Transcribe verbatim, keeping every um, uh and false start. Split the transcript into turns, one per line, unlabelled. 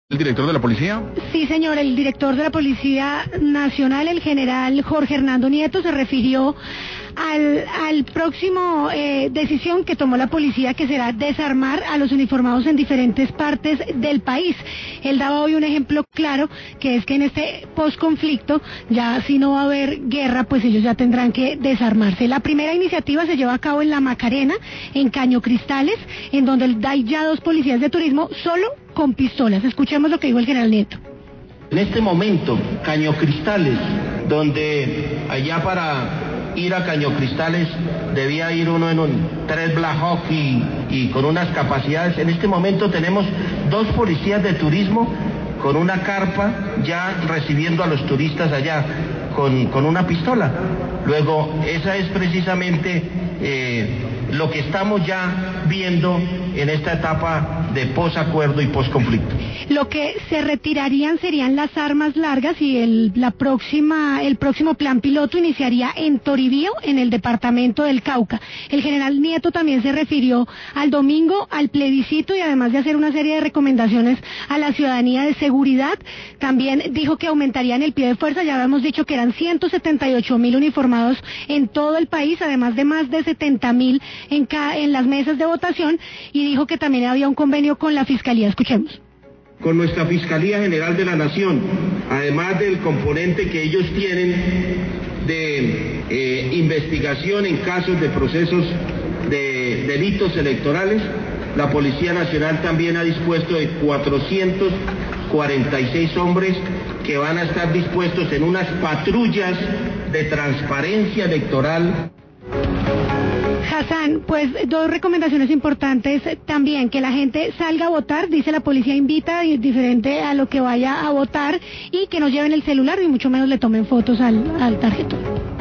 ¿El director de la policía?
Sí, señor, el director de la Policía Nacional, el general Jorge Hernando Nieto, se refirió al, al próximo eh, decisión que tomó la policía, que será desarmar a los uniformados en diferentes partes del país. Él daba hoy un ejemplo claro, que es que en este posconflicto, ya si no va a haber guerra, pues ellos ya tendrán que desarmarse. La primera iniciativa se lleva a cabo en La Macarena, en Caño Cristales, en donde hay ya dos policías de turismo, solo con pistolas. Escuchemos lo que dijo el general Nieto.
En este momento, Caño Cristales, donde allá para ir a Caño Cristales debía ir uno en un tres Black Hawk y, y con unas capacidades, en este momento tenemos dos policías de turismo con una carpa ya recibiendo a los turistas allá con, con una pistola. Luego, esa es precisamente eh, lo que estamos ya viendo en esta etapa de posacuerdo y posconflicto.
Lo que se retirarían serían las armas largas y el, la próxima, el próximo plan piloto iniciaría en Toribío, en el departamento del Cauca. El general Nieto también se refirió al domingo, al plebiscito, y además de hacer una serie de recomendaciones a la ciudadanía de seguridad, también dijo que aumentarían el pie de fuerza. Ya habíamos dicho que eran ciento setenta y ocho mil uniformados en todo el país, además de más de setenta mil en, en las mesas de votación, y dijo que también había un convenio con la Fiscalía. Escuchemos.
Con nuestra Fiscalía General de la Nación, además del componente que ellos tienen de eh, investigación en casos de procesos de delitos electorales, la Policía Nacional también ha dispuesto de cuatrocientos cuarenta y seis hombres que van a estar dispuestos en unas patrullas de transparencia electoral.
Hassan, pues dos recomendaciones importantes también: que la gente salga a votar, dice la policía, invita diferente a lo que vaya a votar, y que no lleven el celular y mucho menos le tomen fotos al, al tarjetón.